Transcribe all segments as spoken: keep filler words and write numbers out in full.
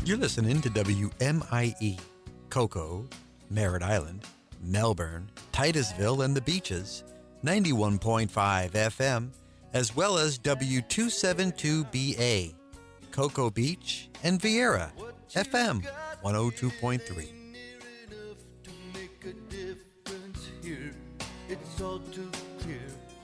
You're listening to W M I E, Cocoa, Merritt Island, Melbourne, Titusville, and the Beaches, ninety-one point five F M, as well as W two seventy-two B A, Cocoa Beach, and Vieira, F M one oh two point three. It's all too clear.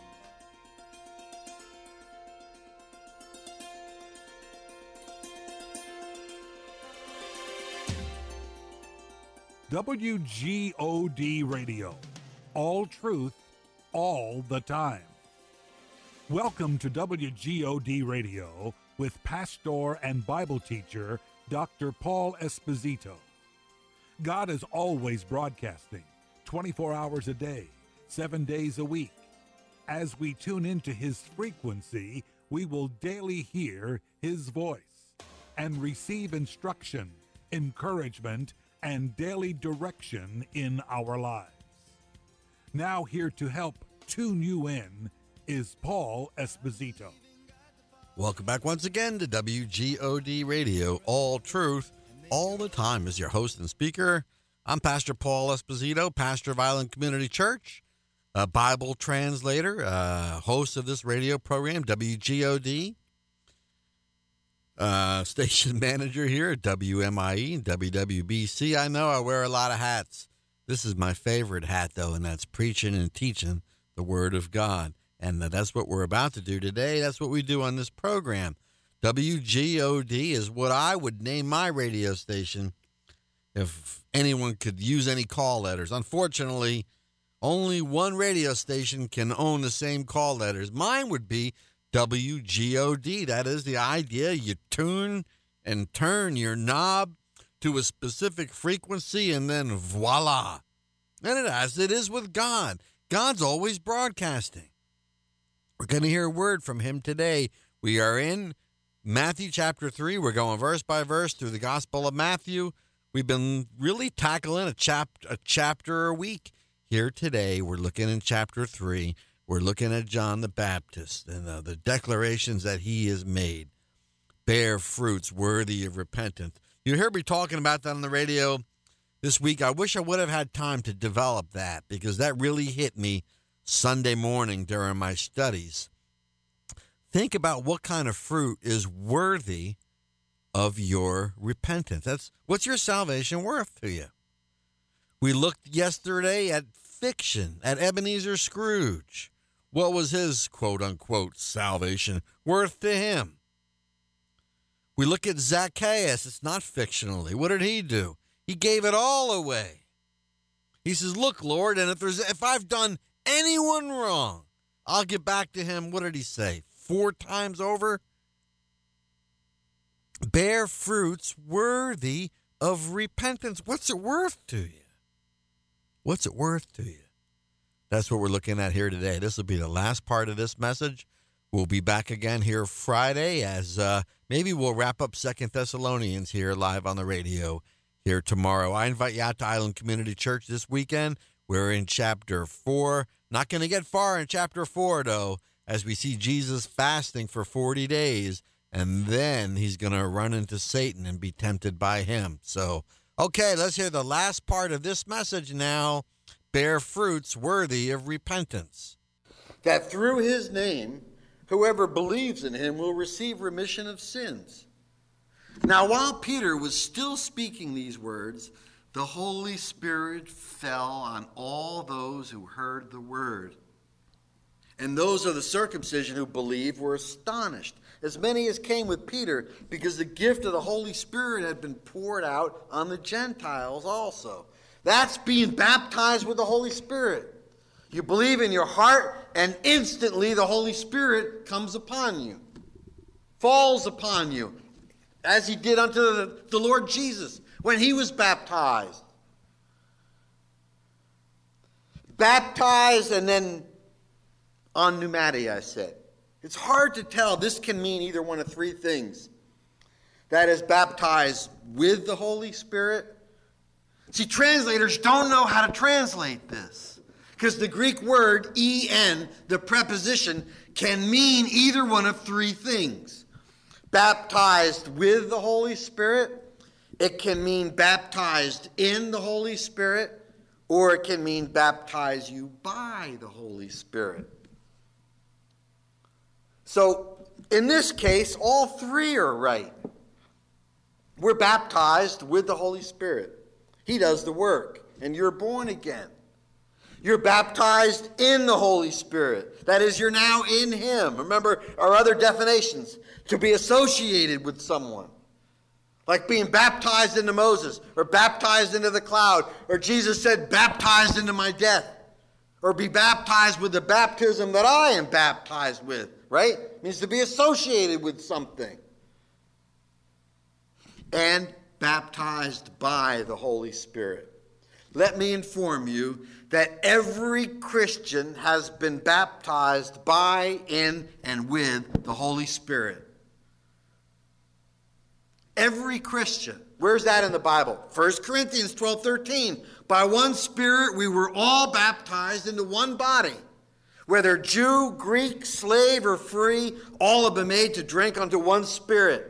W G O D Radio. All truth, all the time. Welcome to W G O D Radio with pastor and Bible teacher Doctor Paul Esposito. God is always broadcasting, twenty-four hours a day, seven days a week. As we tune into his frequency, we will daily hear his voice and receive instruction, encouragement, and daily direction in our lives. Now here to help tune you in is Paul Esposito. Welcome back once again to W G O D Radio, all truth, all the time. As your host and speaker, I'm Pastor Paul Esposito, pastor of Island Community Church, a Bible translator, uh, host of this radio program, W G O D, uh, station manager here at W M I E and W W B C. I know I wear a lot of hats. This is my favorite hat, though, and that's preaching and teaching the Word of God. And that's what we're about to do today. That's what we do on this program. W G O D is what I would name my radio station if anyone could use any call letters. Unfortunately, only one radio station can own the same call letters. Mine would be W G O D. That is the idea. You tune and turn your knob to a specific frequency, and then voila. And it, as it is with God, God's always broadcasting. We're going to hear a word from him today. We are in Matthew chapter three. We're going verse by verse through the Gospel of Matthew. We've been really tackling a, chap- a chapter a week. Here today, we're looking in chapter three. We're looking at John the Baptist and uh, the declarations that he has made. Bear fruits worthy of repentance. You heard me talking about that on the radio this week. I wish I would have had time to develop that because that really hit me Sunday morning during my studies. Think about what kind of fruit is worthy of your repentance. That's what's your salvation worth to you? We looked yesterday at fiction, at Ebenezer Scrooge. What was his quote-unquote salvation worth to him? We look at Zacchaeus. It's not fictionally. What did he do? He gave it all away. He says, look, Lord, and if there's if I've done anyone wrong, I'll get back to him. What did he say? Four times over? Bear fruits worthy of repentance. What's it worth to you? What's it worth to you? That's what we're looking at here today. This will be the last part of this message. We'll be back again here Friday as uh, maybe we'll wrap up Second Thessalonians here live on the radio here tomorrow. I invite you out to Island Community Church this weekend. We're in chapter four. Not going to get far in chapter four, though, as we see Jesus fasting for forty days, and then he's going to run into Satan and be tempted by him. So, okay, let's hear the last part of this message now. Bear fruits worthy of repentance. That through his name, whoever believes in him will receive remission of sins. Now, while Peter was still speaking these words, the Holy Spirit fell on all those who heard the word. And those of the circumcision who believed were astonished, as many as came with Peter, because the gift of the Holy Spirit had been poured out on the Gentiles also. That's being baptized with the Holy Spirit. You believe in your heart, and instantly the Holy Spirit comes upon you, falls upon you, as he did unto the, the Lord Jesus when he was baptized. Baptized and then on pneumati, I said. It's hard to tell. This can mean either one of three things. That is, baptized with the Holy Spirit. See, translators don't know how to translate this. Because the Greek word en, the preposition, can mean either one of three things. Baptized with the Holy Spirit, It can mean baptized in the Holy Spirit, or it can mean baptize you by the Holy Spirit. So, in this case, all three are right. We're baptized with the Holy Spirit. He does the work, and you're born again. You're baptized in the Holy Spirit. That is, you're now in Him. Remember our other definitions. To be associated with someone. Like being baptized into Moses, or baptized into the cloud, or Jesus said, baptized into my death. Or be baptized with the baptism that I am baptized with. Right? It means to be associated with something. And baptized by the Holy Spirit. Let me inform you that every Christian has been baptized by, in, and with the Holy Spirit. Every Christian. Where's that in the Bible? First Corinthians twelve thirteen. By one Spirit we were all baptized into one body. Whether Jew, Greek, slave, or free, all have been made to drink unto one Spirit.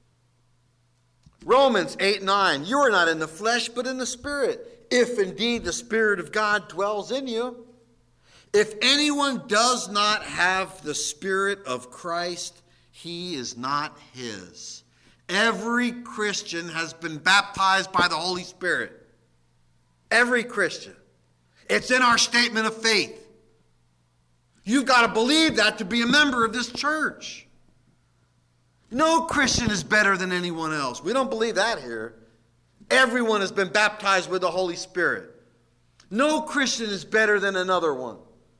Romans eight nine. You are not in the flesh, but in the Spirit, if indeed the Spirit of God dwells in you. If anyone does not have the Spirit of Christ, he is not his. Every Christian has been baptized by the Holy Spirit. Every Christian. It's in our statement of faith. You've got to believe that to be a member of this church. No Christian is better than anyone else. We don't believe that here. Everyone has been baptized with the Holy Spirit. No Christian is better than another one.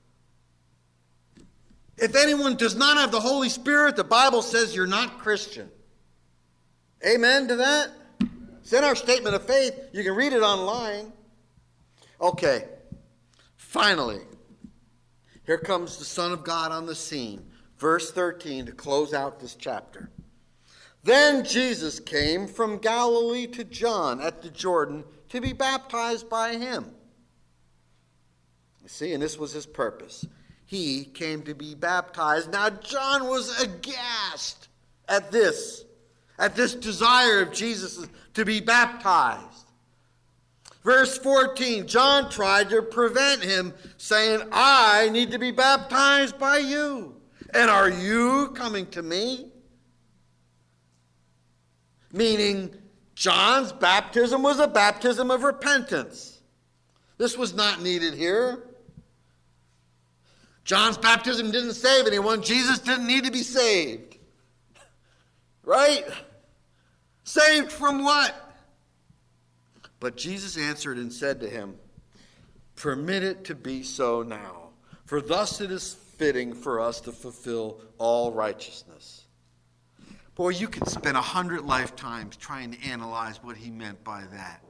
If anyone does not have the Holy Spirit, the Bible says you're not Christian. Amen to that? It's in our statement of faith. You can read it online. Okay. Finally, here comes the Son of God on the scene. Verse thirteen to close out this chapter. Then Jesus came from Galilee to John at the Jordan to be baptized by him. You see, and this was his purpose. He came to be baptized. Now John was aghast at this. At this desire of Jesus to be baptized. Verse fourteen, John tried to prevent him, saying, I need to be baptized by you. And are you coming to me? Meaning, John's baptism was a baptism of repentance. This was not needed here. John's baptism didn't save anyone. Jesus didn't need to be saved. Right? Saved from what? But Jesus answered and said to him, permit it to be so now, for thus it is fitting for us to fulfill all righteousness. Boy, you could spend a hundred lifetimes trying to analyze what he meant by that.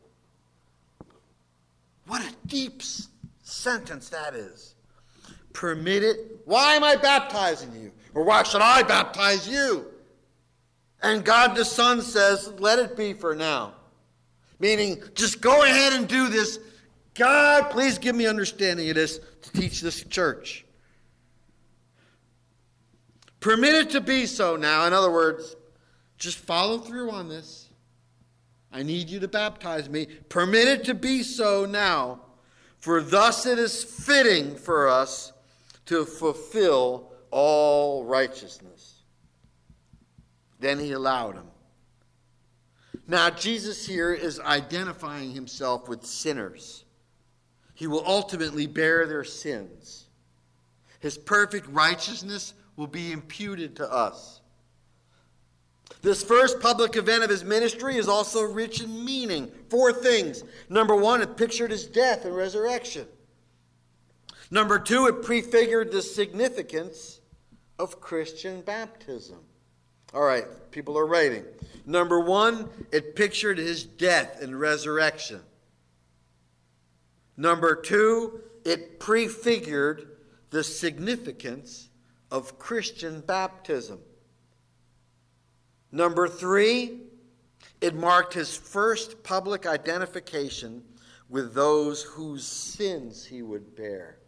What a deep sentence that is. Permit it. Why am I baptizing you? Or why should I baptize you? And God the Son says, let it be for now. Meaning, just go ahead and do this. God, please give me understanding of this to teach this church. Permit it to be so now. In other words, just follow through on this. I need you to baptize me. Permit it to be so now. For thus it is fitting for us to fulfill all righteousness. Then he allowed him. Now, Jesus here is identifying himself with sinners. He will ultimately bear their sins. His perfect righteousness will be imputed to us. This first public event of his ministry is also rich in meaning. Four things. Number one, it pictured his death and resurrection. Number two, it prefigured the significance of Christian baptism. All right, people are writing. Number one, it pictured his death and resurrection. Number two, it prefigured the significance of Christian baptism. Number three, it marked his first public identification with those whose sins he would bear.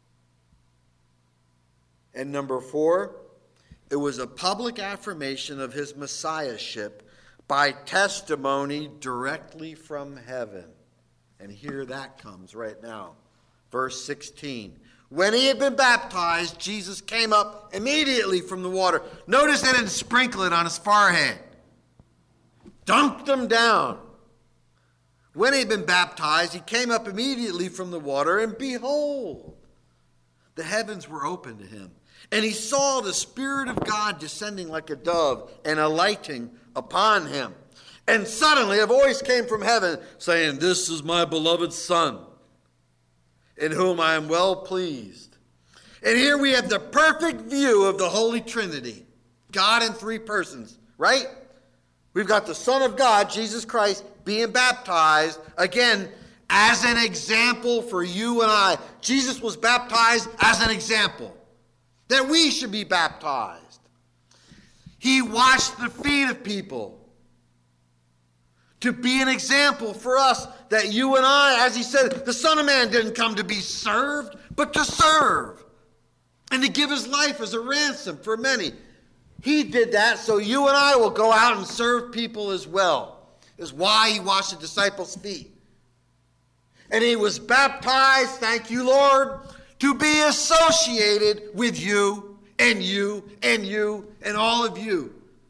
And number four, it was a public affirmation of his messiahship by testimony directly from heaven. And here that comes right now. Verse sixteen. When he had been baptized, Jesus came up immediately from the water. Notice they didn't sprinkle it on his forehead. Dunked him down. When he had been baptized, he came up immediately from the water, and behold, the heavens were opened to him. And he saw the Spirit of God descending like a dove and alighting upon him. And suddenly a voice came from heaven saying, "This is my beloved Son, in whom I am well pleased." And here we have the perfect view of the Holy Trinity. God in three persons, right? We've got the Son of God, Jesus Christ, being baptized, again, as an example for you and I. Jesus was baptized as an example that we should be baptized. He washed the feet of people to be an example for us, that you and I, as he said, the Son of Man didn't come to be served, but to serve and to give his life as a ransom for many. He did that so you and I will go out and serve people as well. Is why he washed the disciples' feet. And he was baptized, thank you, Lord, to be associated with you and you and you and all of you.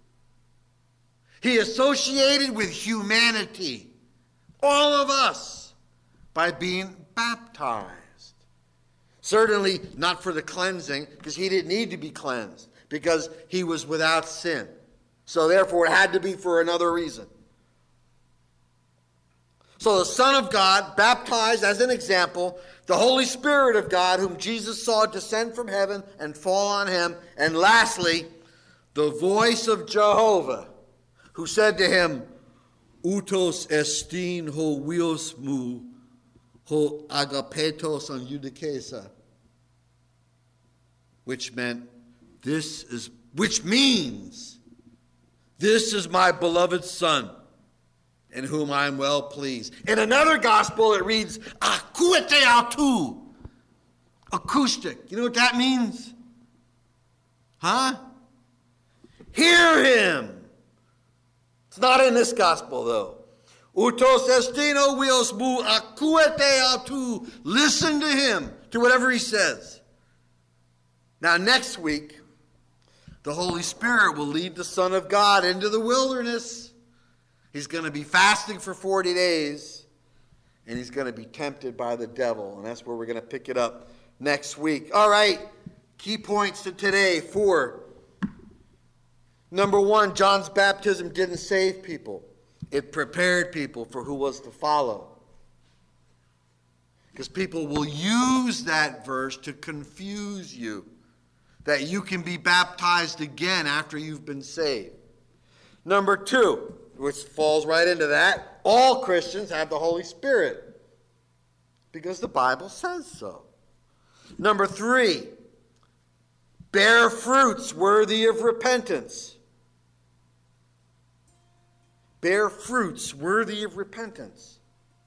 He associated with humanity, all of us, by being baptized. Certainly not for the cleansing, because he didn't need to be cleansed, because he was without sin. So therefore it had to be for another reason. So the Son of God, baptized as an example, the Holy Spirit of God, whom Jesus saw descend from heaven and fall on him, and lastly, the voice of Jehovah, who said to him, "Utos estin ho wios mu, ho agapetos on eudikesa," which meant, this is, which means, "This is my beloved Son, in whom I am well pleased." In another gospel, it reads, "Akuete autu," acoustic. You know what that means? Huh? Hear him. It's not in this gospel, though. Utos estino wios mu akuete autu. Listen to him, to whatever he says. Now, next week, the Holy Spirit will lead the Son of God into the wilderness. He's going to be fasting for forty days, and he's going to be tempted by the devil. And that's where we're going to pick it up next week. All right, key points to today. Four. Number one, John's baptism didn't save people. It prepared people for who was to follow. Because people will use that verse to confuse you, that you can be baptized again after you've been saved. Number two, which falls right into that, all Christians have the Holy Spirit, because the Bible says so. Number three, bear fruits worthy of repentance. Bear fruits worthy of repentance.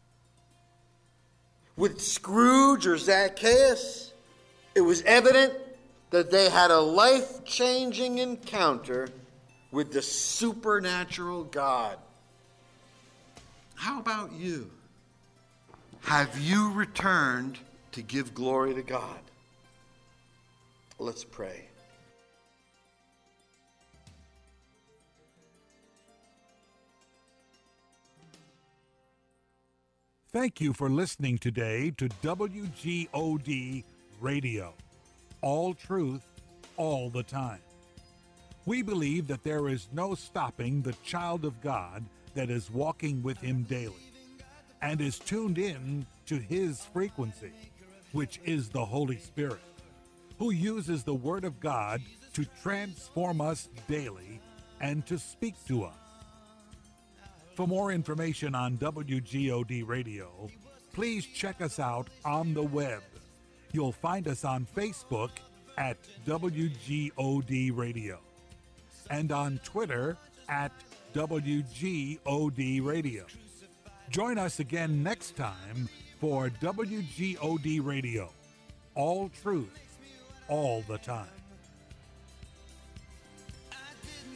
With Scrooge or Zacchaeus, it was evident that they had a life-changing encounter with the supernatural God. How about you? Have you returned to give glory to God? Let's pray. Thank you for listening today to W G O D Radio. All truth, all the time. We believe that there is no stopping the child of God that is walking with him daily and is tuned in to his frequency, which is the Holy Spirit, who uses the Word of God to transform us daily and to speak to us. For more information on W G O D Radio, please check us out on the web. You'll find us on Facebook at W G O D Radio and on Twitter at W G O D Radio. Join us again next time for W G O D Radio. All truth, all the time.